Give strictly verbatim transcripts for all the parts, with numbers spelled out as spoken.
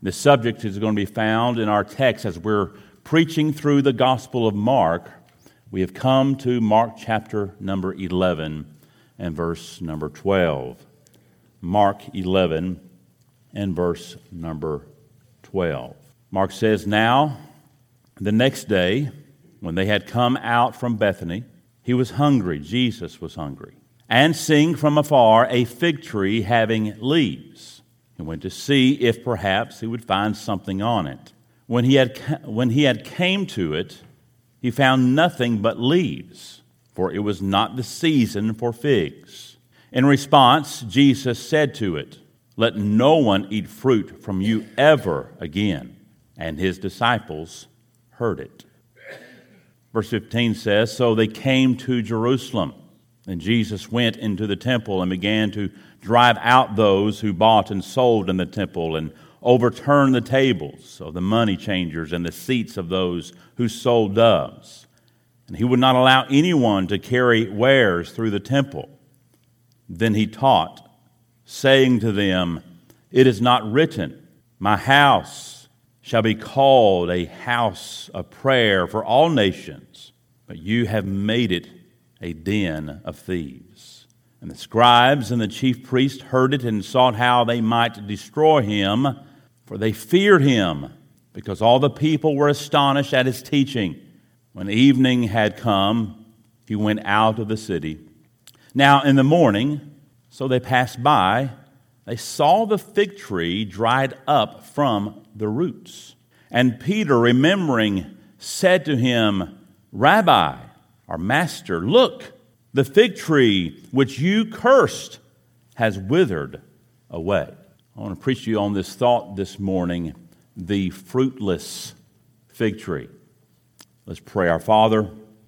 The subject is going to be found in our text as we're preaching through the Gospel of Mark. We have come to Mark chapter number eleven and verse number twelve. Mark eleven and verse number twelve. Mark says, "Now, the next day, when they had come out from Bethany, he was hungry," Jesus was hungry, "and seeing from afar a fig tree having leaves, he went to see if perhaps he would find something on it. When he had when he had came to it, he found nothing but leaves, for it was not the season for figs. In response, Jesus said to it, 'Let no one eat fruit from you ever again.' And his disciples heard it." Verse fifteen says, "So they came to Jerusalem, and Jesus went into the temple and began to drive out those who bought and sold in the temple and overturn the tables of the money changers and the seats of those who sold doves. And he would not allow anyone to carry wares through the temple. Then he taught, saying to them, 'It is not written, my house shall be called a house of prayer for all nations, but you have made it a den of thieves.' And the scribes and the chief priests heard it and sought how they might destroy him, for they feared him, because all the people were astonished at his teaching. When evening had come, he went out of the city. Now in the morning, so they passed by, they saw the fig tree dried up from the roots. And Peter, remembering, said to him, 'Rabbi,' our master, 'look, the fig tree which you cursed has withered away.'" I want to preach to you on this thought this morning, the fruitless fig tree. Let's pray. Our Father,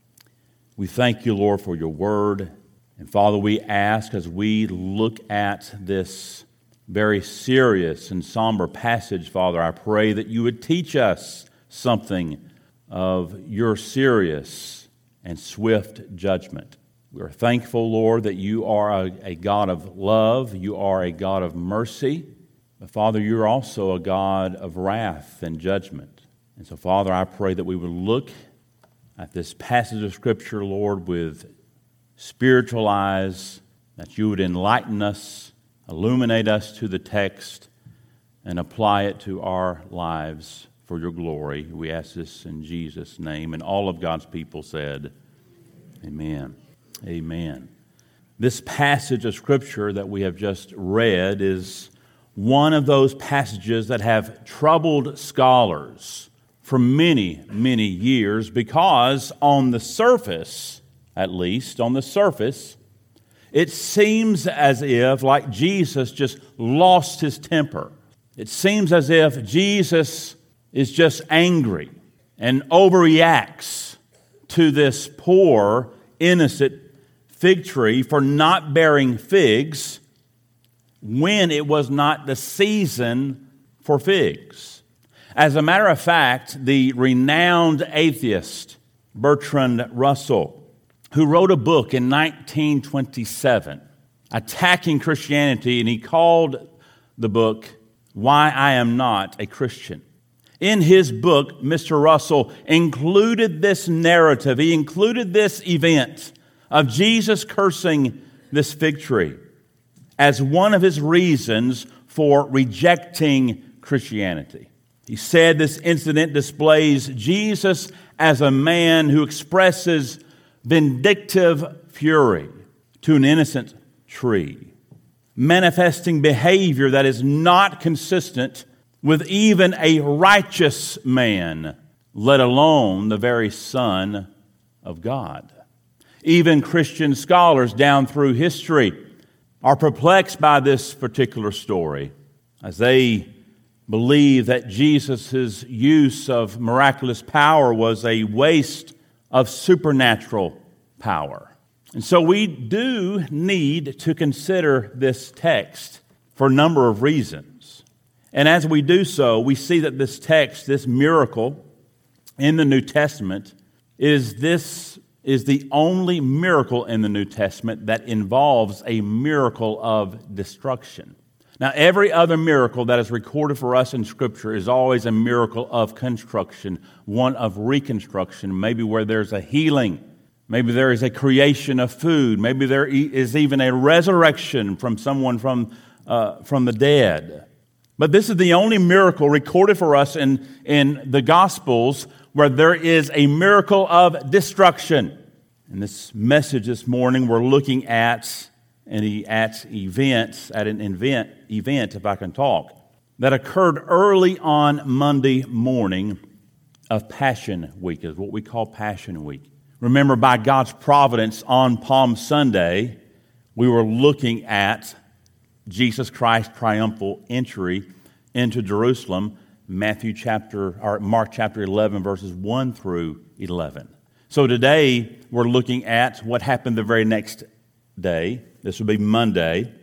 we thank you, Lord, for your word. And Father, we ask as we look at this very serious and somber passage, Father, I pray that you would teach us something of your serious and swift judgment. We are thankful, Lord, that you are a, a God of love, you are a God of mercy, but Father, you're also a God of wrath and judgment. And so, Father, I pray that we would look at this passage of Scripture, Lord, with spiritual eyes, that you would enlighten us, illuminate us to the text, and apply it to our lives for your glory. We ask this in Jesus' name. And all of God's people said, amen. Amen. This passage of Scripture that we have just read is one of those passages that have troubled scholars for many, many years because on the surface, at least on the surface, it seems as if, like Jesus just lost his temper. It seems as if Jesus is just angry and overreacts to this poor, innocent fig tree for not bearing figs when it was not the season for figs. As a matter of fact, the renowned atheist Bertrand Russell, who wrote a book in nineteen twenty-seven attacking Christianity, and he called the book "Why I Am Not a Christian." In his book, Mister Russell included this narrative, he included this event of Jesus cursing this fig tree as one of his reasons for rejecting Christianity. He said this incident displays Jesus as a man who expresses vindictive fury to an innocent tree, manifesting behavior that is not consistent with even a righteous man, let alone the very Son of God. Even Christian scholars down through history are perplexed by this particular story as they believe that Jesus' use of miraculous power was a waste of supernatural power. And so we do need to consider this text for a number of reasons. And as we do so, we see that this text, this miracle in the New Testament, is this is the only miracle in the New Testament that involves a miracle of destruction. Now, every other miracle that is recorded for us in Scripture is always a miracle of construction, one of reconstruction, maybe where there's a healing, maybe there is a creation of food, maybe there is even a resurrection from someone from, uh, from the dead. But this is the only miracle recorded for us in, in the Gospels where there is a miracle of destruction. In this message this morning, we're looking at and at events, at an event, event, if I can talk, that occurred early on Monday morning of Passion Week, is what we call Passion Week. Remember, by God's providence, on Palm Sunday, we were looking at Jesus Christ's triumphal entry into Jerusalem, Matthew chapter, or Mark chapter eleven, verses one through eleven. So today, we're looking at what happened the very next day. This will be Monday.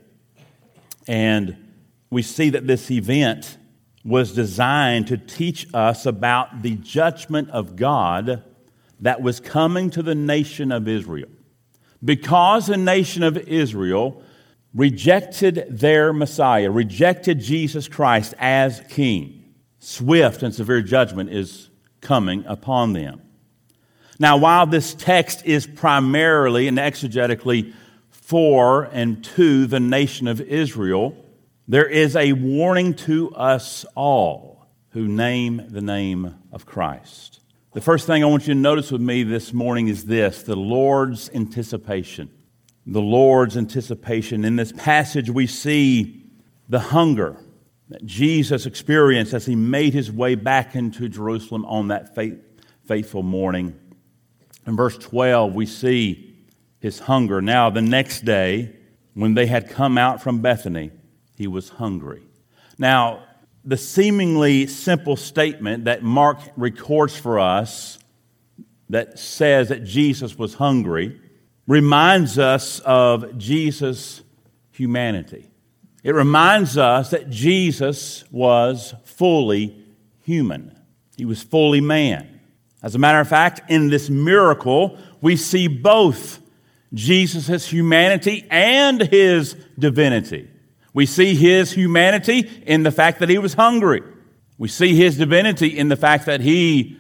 And we see that this event was designed to teach us about the judgment of God that was coming to the nation of Israel. Because the nation of Israel rejected their Messiah, rejected Jesus Christ as king, swift and severe judgment is coming upon them. Now, while this text is primarily and exegetically for and to the nation of Israel, there is a warning to us all who name the name of Christ. The first thing I want you to notice with me this morning is this: the Lord's anticipation. The Lord's anticipation. In this passage, we see the hunger that Jesus experienced as he made his way back into Jerusalem on that faithful morning. In verse twelve, we see his hunger. Now, the next day, when they had come out from Bethany, he was hungry. Now, the seemingly simple statement that Mark records for us that says that Jesus was hungry reminds us of Jesus' humanity. It reminds us that Jesus was fully human. He was fully man. As a matter of fact, in this miracle, we see both Jesus' humanity and his divinity. We see his humanity in the fact that he was hungry. We see his divinity in the fact that he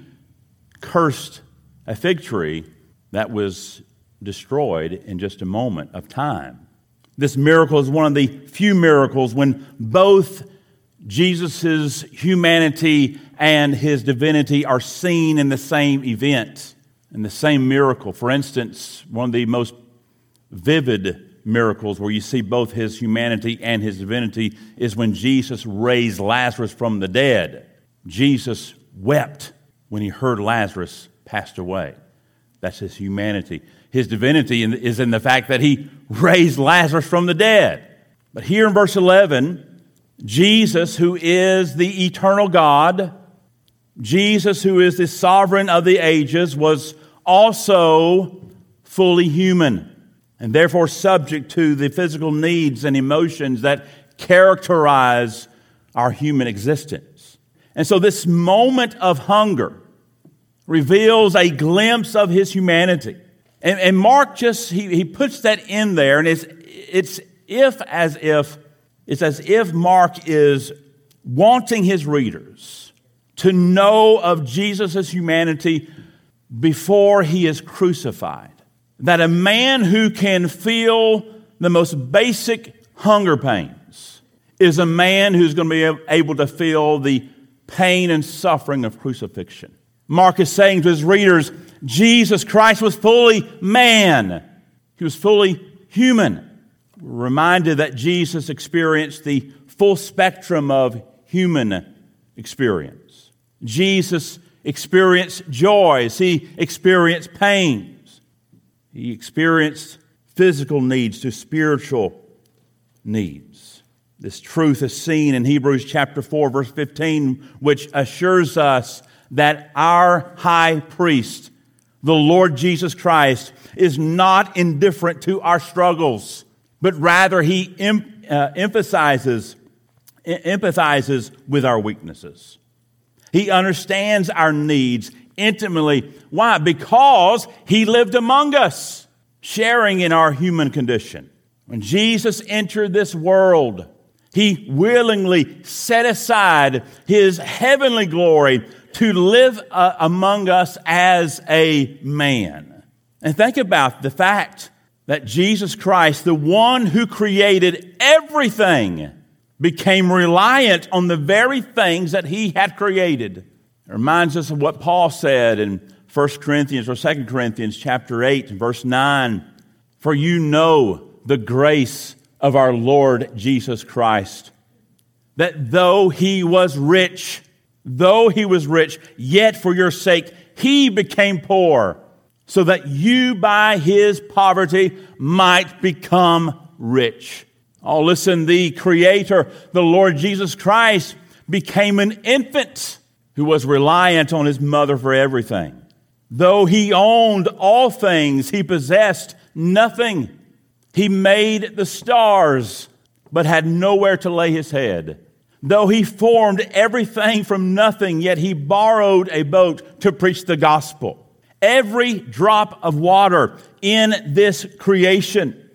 cursed a fig tree that was destroyed in just a moment of time. This miracle is one of the few miracles when both Jesus' humanity and his divinity are seen in the same event, in the same miracle. For instance, one of the most vivid miracles where you see both his humanity and his divinity is when Jesus raised Lazarus from the dead. Jesus wept when he heard Lazarus passed away. That's his humanity. His divinity is in the fact that he raised Lazarus from the dead. But here in verse eleven, Jesus, who is the eternal God, Jesus, who is the sovereign of the ages, was also fully human and therefore subject to the physical needs and emotions that characterize our human existence. And so this moment of hunger reveals a glimpse of his humanity. And, and Mark just, he, he puts that in there, and it's, it's if as if, it's as if Mark is wanting his readers to know of Jesus' humanity before he is crucified. That a man who can feel the most basic hunger pains is a man who's going to be able to feel the pain and suffering of crucifixion. Mark is saying to his readers, Jesus Christ was fully man. He was fully human. We're reminded that Jesus experienced the full spectrum of human experience. Jesus experienced joys. He experienced pains. He experienced physical needs to spiritual needs. This truth is seen in Hebrews chapter four, verse fifteen, which assures us that our high priest, the Lord Jesus Christ, is not indifferent to our struggles, but rather he em- uh, emphasizes, empathizes with our weaknesses. He understands our needs intimately. Why? Because he lived among us, sharing in our human condition. When Jesus entered this world, He willingly set aside his heavenly glory to live uh, among us as a man. And think about the fact that Jesus Christ, the one who created everything, became reliant on the very things that he had created. It reminds us of what Paul said in First Corinthians or Second Corinthians chapter eight, verse nine. For you know the grace of our Lord Jesus Christ, that though he was rich, though he was rich, yet for your sake he became poor, so that you by his poverty might become rich. Oh, listen, the Creator, the Lord Jesus Christ, became an infant who was reliant on his mother for everything. Though he owned all things, he possessed nothing. He made the stars, but had nowhere to lay his head. Though he formed everything from nothing, yet he borrowed a boat to preach the gospel. Every drop of water in this creation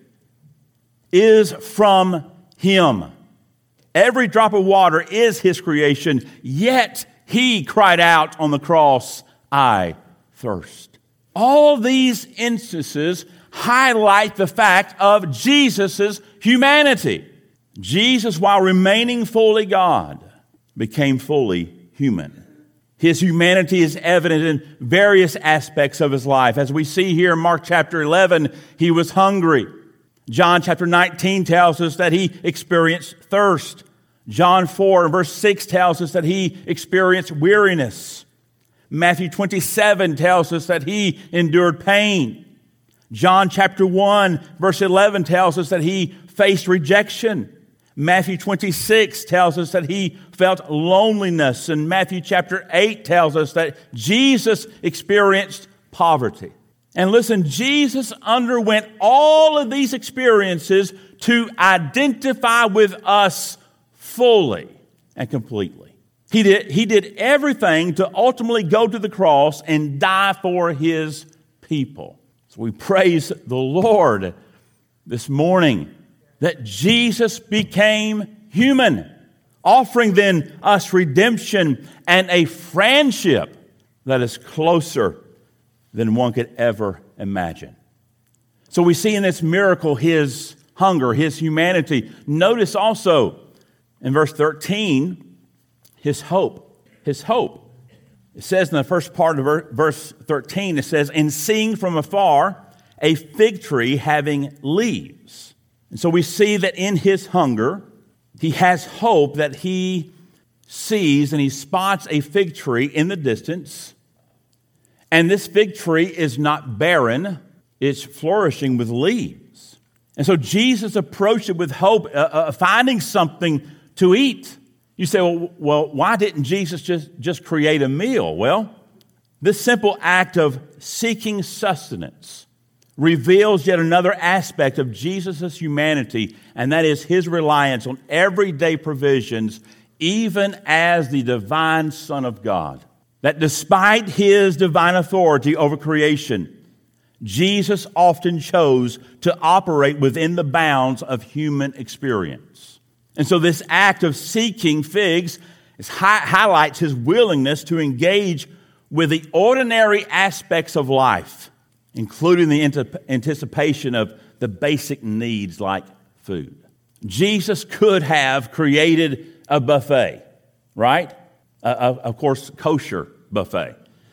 is from him. Every drop of water is his creation, yet he cried out on the cross, I thirst. All these instances highlight the fact of Jesus' humanity. Jesus, while remaining fully God, became fully human. His humanity is evident in various aspects of his life. As we see here in Mark chapter eleven, he was hungry. John chapter nineteen tells us that he experienced thirst. John four verse six tells us that he experienced weariness. Matthew twenty-seven tells us that he endured pain. John chapter one verse eleven tells us that he faced rejection. Matthew twenty-six tells us that he felt loneliness. And Matthew chapter eight tells us that Jesus experienced poverty. And listen, Jesus underwent all of these experiences to identify with us fully and completely. He did, he did everything to ultimately go to the cross and die for his people. So we praise the Lord this morning that Jesus became human, offering then us redemption and a friendship that is closer than one could ever imagine. So we see in this miracle his hunger, his humanity. Notice also in verse thirteen, his hope. His hope. It says in the first part of verse thirteen, it says, and seeing from afar a fig tree having leaves. And so we see that in his hunger, he has hope that he sees and he spots a fig tree in the distance. And this fig tree is not barren, it's flourishing with leaves. And so Jesus approached it with hope, uh, uh, finding something to eat. You say, well, well, why didn't Jesus just, just create a meal? Well, this simple act of seeking sustenance reveals yet another aspect of Jesus' humanity, and that is his reliance on everyday provisions, even as the divine Son of God. That despite his divine authority over creation, Jesus often chose to operate within the bounds of human experience. And so this act of seeking figs is hi- highlights his willingness to engage with the ordinary aspects of life, including the ante- anticipation of the basic needs like food. Jesus could have created a buffet, right? Uh, of course, kosher buffet.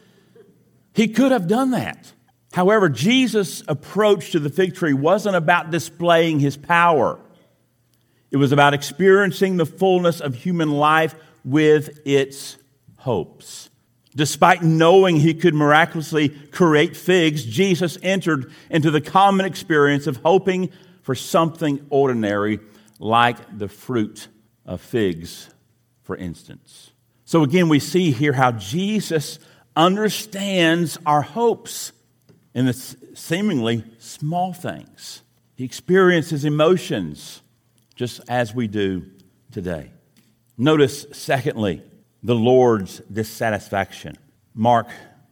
He could have done that. However, Jesus' approach to the fig tree wasn't about displaying his power. It was about experiencing the fullness of human life with its hopes. Despite knowing he could miraculously create figs, Jesus entered into the common experience of hoping for something ordinary like the fruit of figs, for instance. So again, we see here how Jesus understands our hopes in the seemingly small things. He experiences emotions just as we do today. Notice, secondly, the Lord's dissatisfaction. Mark,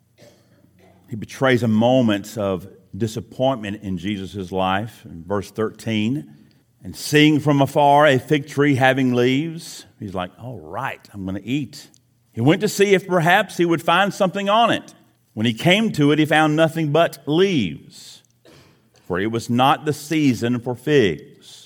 he betrays a moment of disappointment in Jesus' life in verse thirteen. And seeing from afar a fig tree having leaves, he's like, all right, I'm going to eat. He went to see if perhaps he would find something on it. When he came to it, he found nothing but leaves, for it was not the season for figs.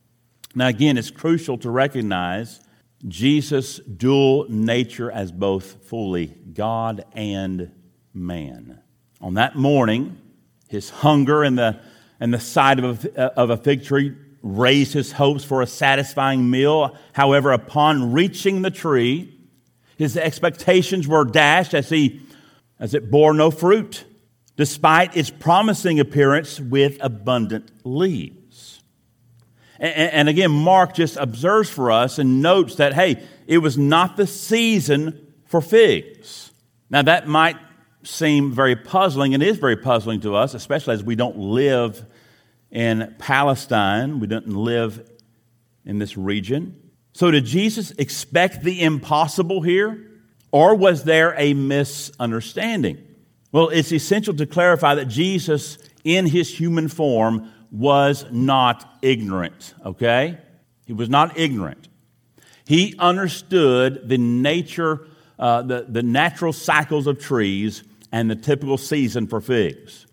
Now again, it's crucial to recognize Jesus' dual nature as both fully God and man. On that morning, his hunger and the, and the sight of a, of a fig tree raised his hopes for a satisfying meal. However, upon reaching the tree, his expectations were dashed as he as it bore no fruit, despite its promising appearance with abundant leaves. And, and again, Mark just observes for us and notes that, hey, it was not the season for figs. Now, that might seem very puzzling, and is very puzzling to us, especially as we don't live in Palestine. We don't live in this region. So did Jesus expect the impossible here? Or was there a misunderstanding? Well, it's essential to clarify that Jesus, in his human form, was not ignorant, okay? He was not ignorant. He understood the nature, uh, the, the natural cycles of trees and the typical season for figs.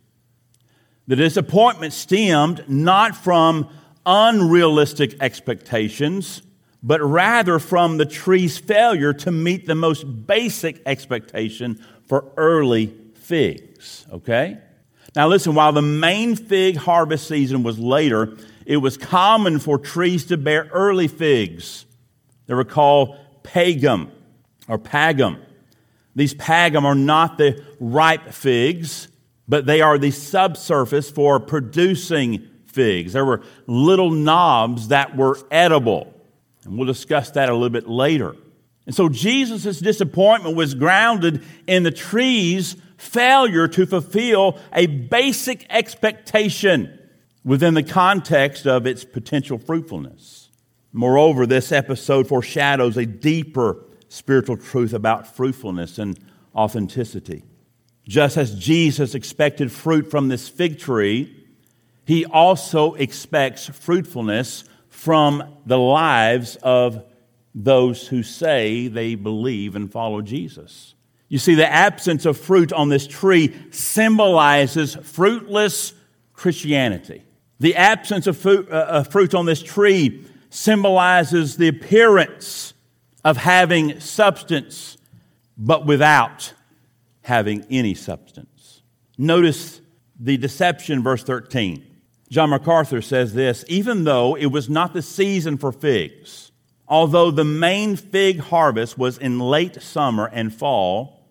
The disappointment stemmed not from unrealistic expectations, but rather from the tree's failure to meet the most basic expectation for early figs, okay? Now listen, while the main fig harvest season was later, it was common for trees to bear early figs. They were called pagum or pagum. These pagum are not the ripe figs, but they are the subsurface for producing figs. There were little knobs that were edible. And we'll discuss that a little bit later. And so Jesus' disappointment was grounded in the tree's failure to fulfill a basic expectation within the context of its potential fruitfulness. Moreover, this episode foreshadows a deeper spiritual truth about fruitfulness and authenticity. Just as Jesus expected fruit from this fig tree, he also expects fruitfulness from the lives of those who say they believe and follow Jesus. You see, the absence of fruit on this tree symbolizes fruitless Christianity. The absence of fruit, uh, of fruit on this tree symbolizes the appearance of having substance, but without having any substance. Notice the deception, verse thirteen. John MacArthur says this, even though it was not the season for figs, although the main fig harvest was in late summer and fall,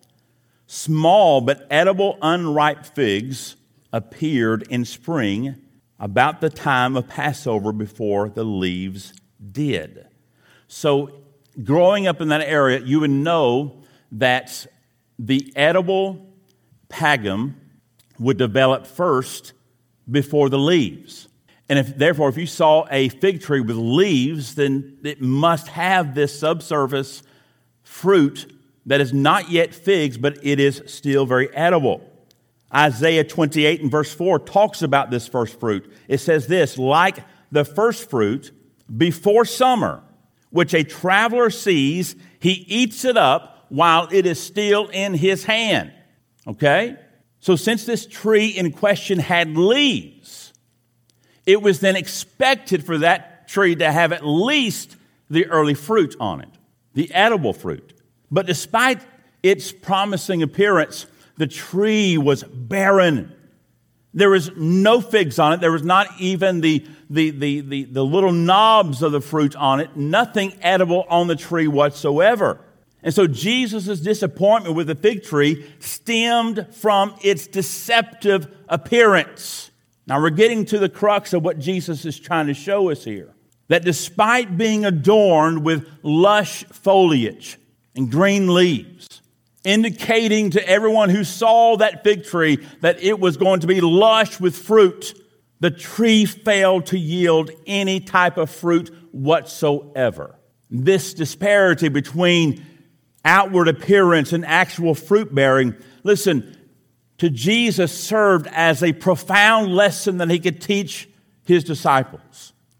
small but edible unripe figs appeared in spring about the time of Passover before the leaves did. So growing up in that area, you would know that the edible pagum would develop first before the leaves. And if therefore, if you saw a fig tree with leaves, then it must have this subsurface fruit that is not yet figs, but it is still very edible. Isaiah twenty-eight and verse four talks about this first fruit. It says this, like the first fruit before summer, which a traveler sees, he eats it up while it is still in his hand. Okay? So since this tree in question had leaves, it was then expected for that tree to have at least the early fruit on it, the edible fruit. But despite its promising appearance, the tree was barren. There was no figs on it. There was not even the, the, the, the, the little knobs of the fruit on it. Nothing edible on the tree whatsoever. And so Jesus' disappointment with the fig tree stemmed from its deceptive appearance. Now we're getting to the crux of what Jesus is trying to show us here. That despite being adorned with lush foliage and green leaves, indicating to everyone who saw that fig tree that it was going to be lush with fruit, the tree failed to yield any type of fruit whatsoever. This disparity between outward appearance and actual fruit bearing, listen, to Jesus served as a profound lesson that he could teach his disciples.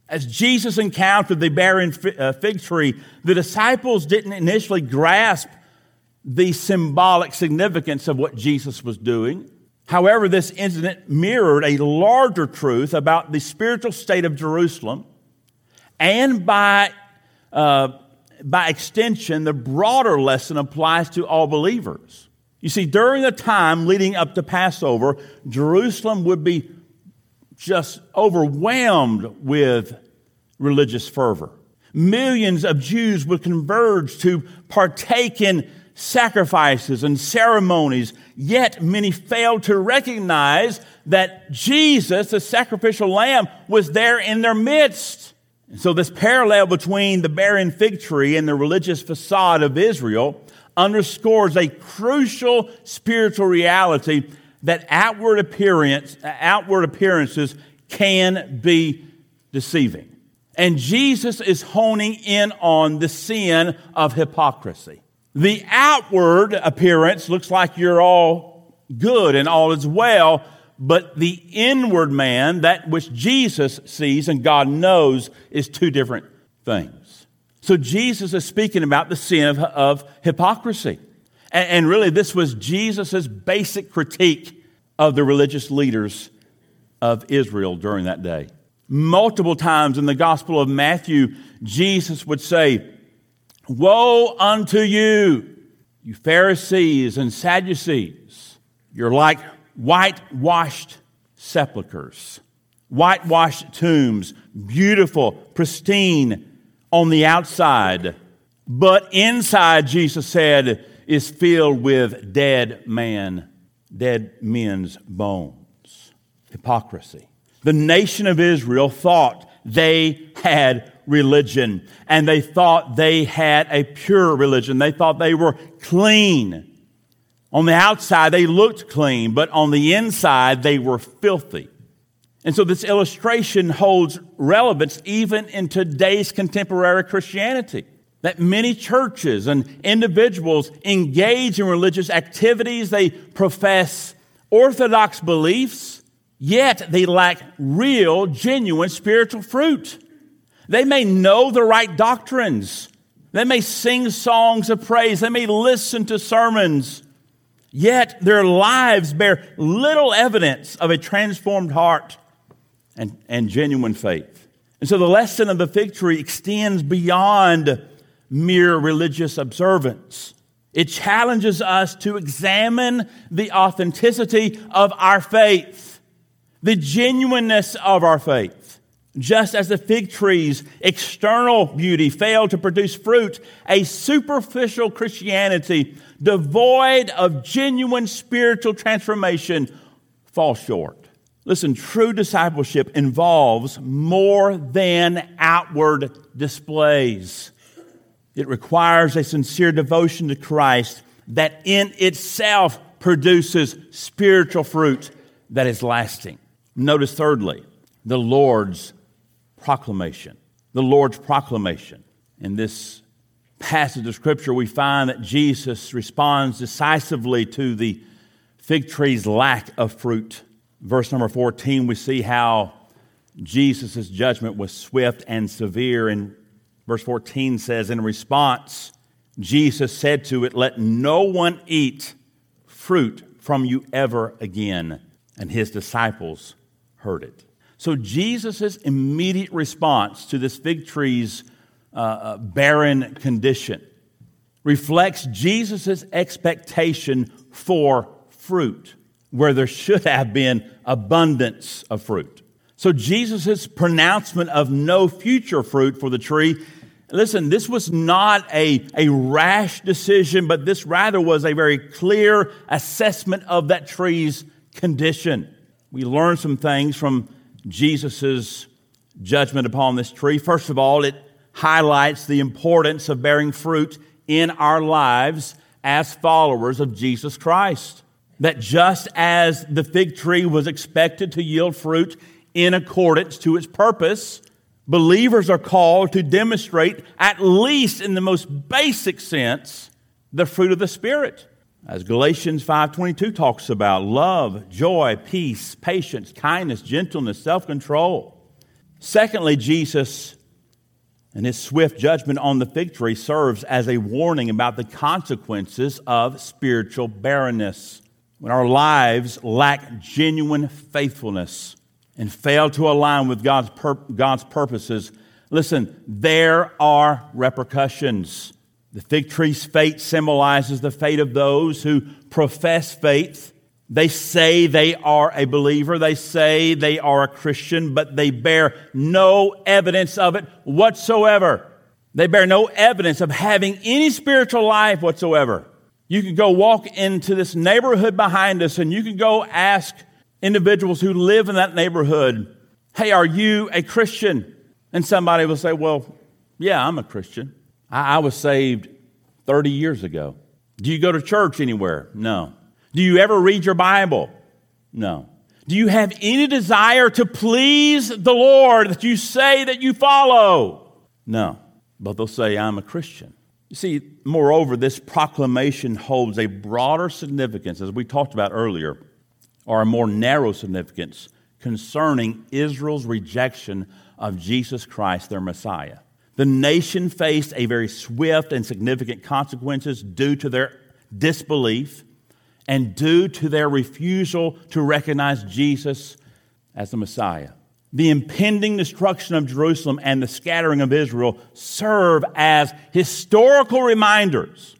As Jesus encountered the barren fig tree, the disciples didn't initially grasp the symbolic significance of what Jesus was doing. However, this incident mirrored a larger truth about the spiritual state of Jerusalem, and by, uh, by extension, the broader lesson applies to all believers. You see, during the time leading up to Passover, Jerusalem would be just overwhelmed with religious fervor. Millions of Jews would converge to partake in sacrifices and ceremonies, yet many failed to recognize that Jesus, the sacrificial lamb, was there in their midst. And so this parallel between the barren fig tree and the religious facade of Israel underscores a crucial spiritual reality that outward appearance, outward appearances can be deceiving. And Jesus is honing in on the sin of hypocrisy. The outward appearance looks like you're all good and all is well, but the inward man, that which Jesus sees and God knows, is two different things. So Jesus is speaking about the sin of, of hypocrisy. And, and really, this was Jesus' basic critique of the religious leaders of Israel during that day. Multiple times in the Gospel of Matthew, Jesus would say, "Woe unto you, you Pharisees and Sadducees! You're like whitewashed sepulchres, whitewashed tombs, beautiful, pristine on the outside, but inside," Jesus said, "is filled with dead man, dead men's bones." Hypocrisy. The nation of Israel thought they had religion, and they thought they had a pure religion. They thought they were clean. On the outside, they looked clean, but on the inside, they were filthy. And so this illustration holds relevance even in today's contemporary Christianity. That many churches and individuals engage in religious activities, they profess orthodox beliefs, yet they lack real, genuine spiritual fruit. They may know the right doctrines. They may sing songs of praise. They may listen to sermons. Yet their lives bear little evidence of a transformed heart and, and genuine faith. And so the lesson of the fig tree extends beyond mere religious observance. It challenges us to examine the authenticity of our faith, the genuineness of our faith. Just as the fig tree's external beauty failed to produce fruit, a superficial Christianity devoid of genuine spiritual transformation falls short. Listen, true discipleship involves more than outward displays. It requires a sincere devotion to Christ that in itself produces spiritual fruit that is lasting. Notice thirdly, the Lord's proclamation. The Lord's proclamation. In this passage of Scripture, we find that Jesus responds decisively to the fig tree's lack of fruit. Verse number fourteen, we see how Jesus' judgment was swift and severe. And verse fourteen says, in response, Jesus said to it, "Let no one eat fruit from you ever again." And his disciples heard it. So Jesus' immediate response to this fig tree's uh, barren condition reflects Jesus' expectation for fruit, where there should have been abundance of fruit. So Jesus' pronouncement of no future fruit for the tree, listen, this was not a, a rash decision, but this rather was a very clear assessment of that tree's condition. We learn some things from Jesus' judgment upon this tree. First of all, it highlights the importance of bearing fruit in our lives as followers of Jesus Christ. That just as the fig tree was expected to yield fruit in accordance to its purpose, believers are called to demonstrate, at least in the most basic sense, the fruit of the Spirit. As Galatians five twenty-two talks about love, joy, peace, patience, kindness, gentleness, self-control. Secondly, Jesus and his swift judgment on the fig tree serves as a warning about the consequences of spiritual barrenness. When our lives lack genuine faithfulness and fail to align with God's, pur- God's purposes, listen, there are repercussions. The fig tree's fate symbolizes the fate of those who profess faith. They say they are a believer. They say they are a Christian, but they bear no evidence of it whatsoever. They bear no evidence of having any spiritual life whatsoever. You can go walk into this neighborhood behind us, and you can go ask individuals who live in that neighborhood, hey, are you a Christian? And somebody will say, well, yeah, I'm a Christian. I, I was saved thirty years ago. Do you go to church anywhere? No. Do you ever read your Bible? No. Do you have any desire to please the Lord that you say that you follow? No. But they'll say, I'm a Christian. You see, moreover, this proclamation holds a broader significance, as we talked about earlier, or a more narrow significance concerning Israel's rejection of Jesus Christ, their Messiah. The nation faced a very swift and significant consequences due to their disbelief and due to their refusal to recognize Jesus as the Messiah. The impending destruction of Jerusalem and the scattering of Israel serve as historical reminders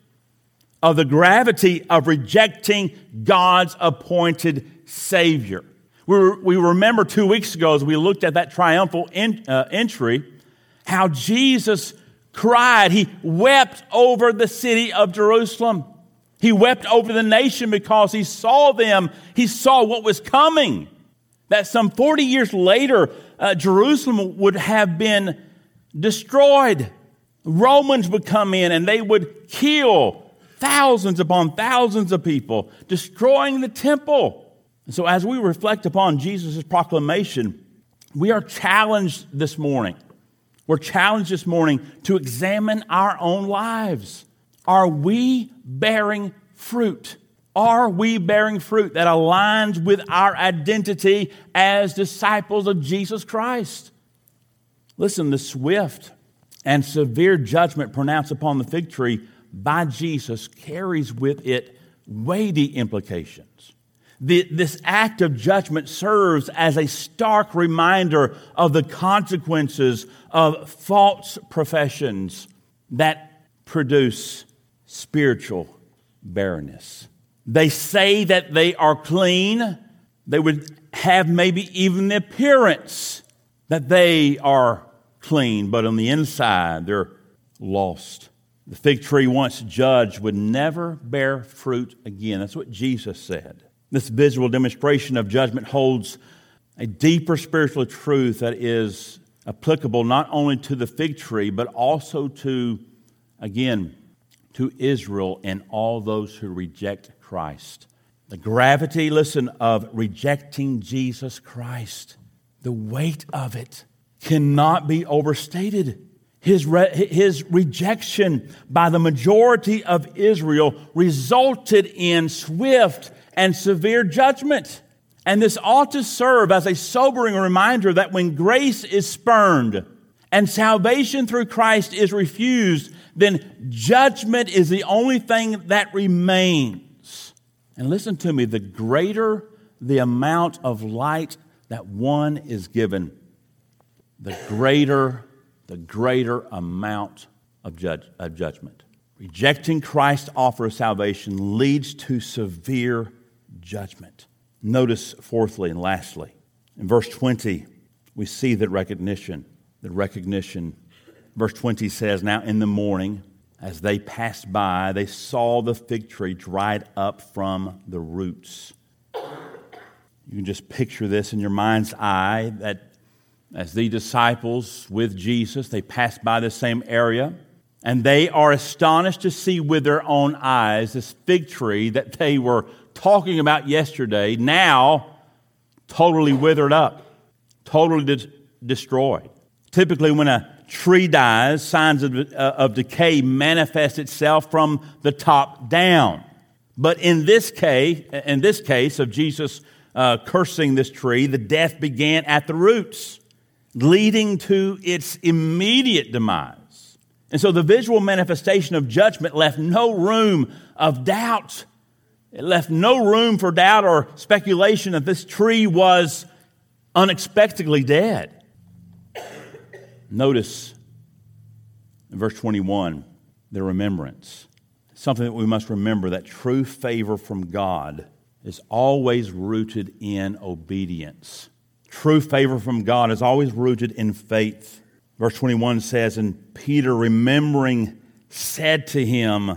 of the gravity of rejecting God's appointed Savior. We, we remember two weeks ago as we looked at that triumphal in, uh, entry, how Jesus cried. He wept over the city of Jerusalem. He wept over the nation because he saw them. He saw what was coming. That some forty years later, uh, Jerusalem would have been destroyed. Romans would come in and they would kill thousands upon thousands of people, destroying the temple. And so as we reflect upon Jesus' proclamation, we are challenged this morning. We're challenged this morning to examine our own lives. Are we bearing fruit? Are we bearing fruit that aligns with our identity as disciples of Jesus Christ? Listen, the swift and severe judgment pronounced upon the fig tree by Jesus carries with it weighty implications. The, this act of judgment serves as a stark reminder of the consequences of false professions that produce spiritual barrenness. They say that they are clean. They would have maybe even the appearance that they are clean, but on the inside, they're lost. The fig tree once judged would never bear fruit again. That's what Jesus said. This visual demonstration of judgment holds a deeper spiritual truth that is applicable not only to the fig tree, but also to, again, to Israel and all those who reject Christ. The gravity, listen, of rejecting Jesus Christ, the weight of it cannot be overstated. His, re- his rejection by the majority of Israel resulted in swift and severe judgment. And this ought to serve as a sobering reminder that when grace is spurned and salvation through Christ is refused, then judgment is the only thing that remains. And listen to me, the greater the amount of light that one is given, the greater, the greater amount of, judge, of judgment. Rejecting Christ's offer of salvation leads to severe judgment. Notice fourthly and lastly, in verse twenty, we see that recognition, the recognition. Verse twenty says, now in the morning, as they passed by, they saw the fig tree dried up from the roots. You can just picture this in your mind's eye, that as the disciples with Jesus, they passed by the same area, and they are astonished to see with their own eyes this fig tree that they were talking about yesterday, now totally withered up, totally de- destroyed. Typically, when a tree dies, signs of, uh, of decay manifest itself from the top down. But in this case, in this case of Jesus uh, cursing this tree, the death began at the roots. leading to its immediate demise. And so the visual manifestation of judgment left no room of doubt. It left no room for doubt or speculation that this tree was unexpectedly dead. Notice in verse twenty-one, the remembrance. Something that we must remember, that true favor from God is always rooted in obedience. True favor from God is always rooted in faith. Verse twenty-one says, and Peter, remembering, said to him,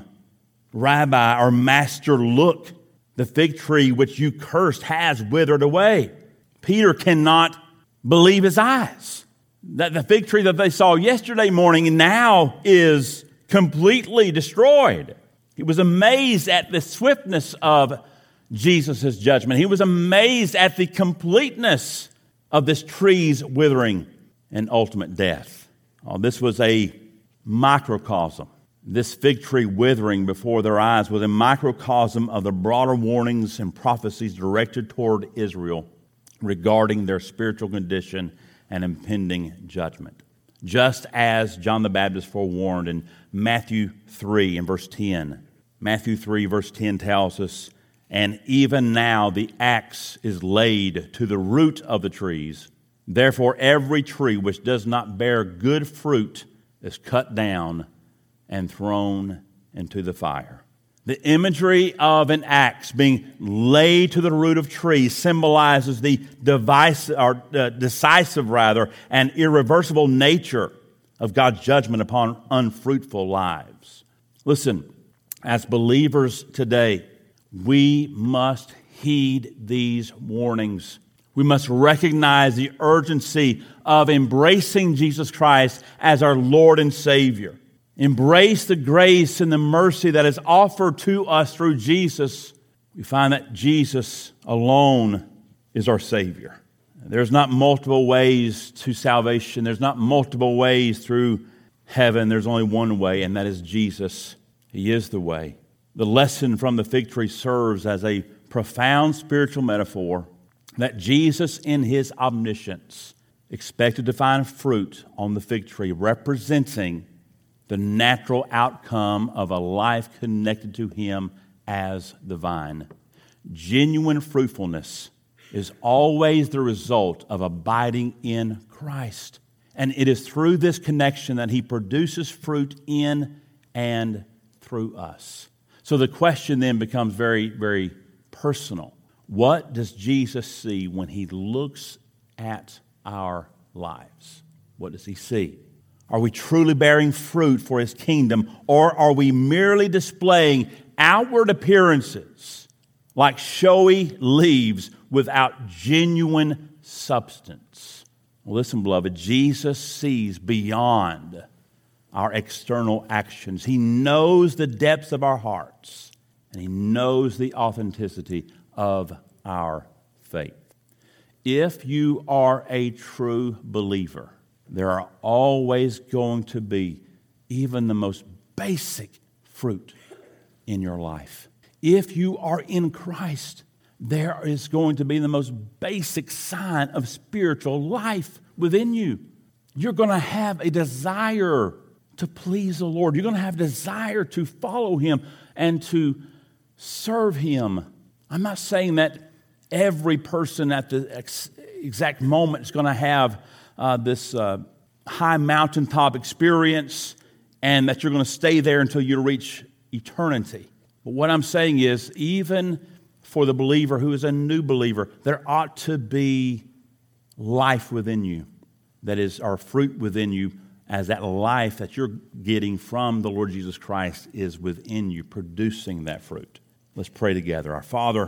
Rabbi, or Master, look, the fig tree which you cursed has withered away. Peter cannot believe his eyes. That the fig tree that they saw yesterday morning now is completely destroyed. He was amazed at the swiftness of Jesus' judgment. He was amazed at the completeness of this tree's withering and ultimate death. Oh, this was a microcosm. This fig tree withering before their eyes was a microcosm of the broader warnings and prophecies directed toward Israel regarding their spiritual condition and impending judgment. Just as John the Baptist forewarned in Matthew three and verse ten. Matthew three verse ten tells us, and even now the axe is laid to the root of the trees. Therefore every tree which does not bear good fruit is cut down and thrown into the fire. The imagery of an axe being laid to the root of trees symbolizes the device, or uh, decisive rather, and irreversible nature of God's judgment upon unfruitful lives. Listen, as believers today, we must heed these warnings. We must recognize the urgency of embracing Jesus Christ as our Lord and Savior. Embrace the grace and the mercy that is offered to us through Jesus. We find that Jesus alone is our Savior. There's not multiple ways to salvation. There's not multiple ways through heaven. There's only one way, and that is Jesus. He is the way. The lesson from the fig tree serves as a profound spiritual metaphor that Jesus, in His omniscience, expected to find fruit on the fig tree, representing the natural outcome of a life connected to Him as the vine. Genuine fruitfulness is always the result of abiding in Christ. And it is through this connection that He produces fruit in and through us. So the question then becomes very, very personal. What does Jesus see when He looks at our lives? What does He see? Are we truly bearing fruit for His kingdom, or are we merely displaying outward appearances like showy leaves without genuine substance? Well, listen, beloved, Jesus sees beyond our external actions. He knows the depths of our hearts, and He knows the authenticity of our faith. If you are a true believer, there are always going to be even the most basic fruit in your life. If you are in Christ, there is going to be the most basic sign of spiritual life within you. You're going to have a desire to please the Lord. You're going to have a desire to follow Him and to serve Him. I'm not saying that every person at the ex- exact moment is going to have uh, this uh, high mountaintop experience and that you're going to stay there until you reach eternity. But what I'm saying is, even for the believer who is a new believer, there ought to be life within you, that is, our fruit within you, as that life that you're getting from the Lord Jesus Christ is within you, producing that fruit. Let's pray together. Our Father,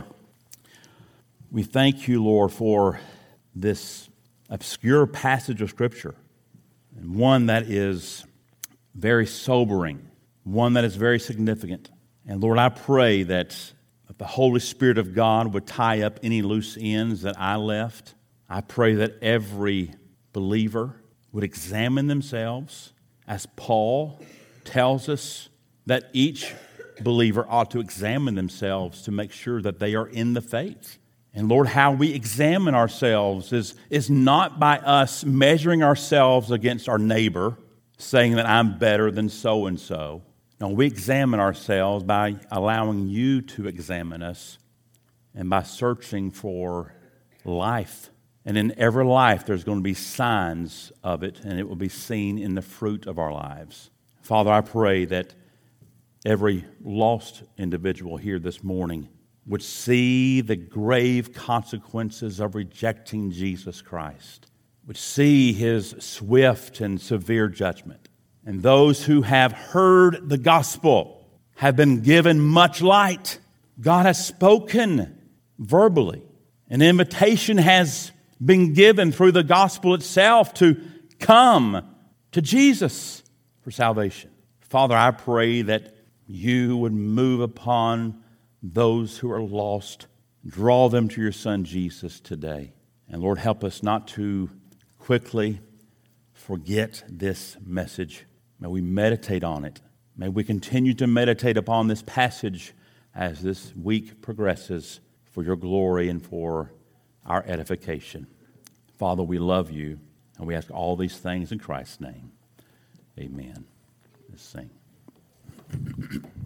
we thank You, Lord, for this obscure passage of Scripture, and one that is very sobering, one that is very significant. And Lord, I pray that the Holy Spirit of God would tie up any loose ends that I left. I pray that every believer would examine themselves, as Paul tells us that each believer ought to examine themselves to make sure that they are in the faith. And Lord, how we examine ourselves is, is not by us measuring ourselves against our neighbor, saying that I'm better than so-and-so. No, we examine ourselves by allowing you to examine us and by searching for life. And in every life, there's going to be signs of it, and it will be seen in the fruit of our lives. Father, I pray that every lost individual here this morning would see the grave consequences of rejecting Jesus Christ, would see his swift and severe judgment. And those who have heard the gospel have been given much light. God has spoken verbally. An invitation has been given through the gospel itself to come to Jesus for salvation. Father, I pray that you would move upon those who are lost. Draw them to your Son, Jesus, today. And Lord, help us not to quickly forget this message. May we meditate on it. May we continue to meditate upon this passage as this week progresses for your glory and for our edification. Father, we love you, and we ask all these things in Christ's name. Amen. Let's sing.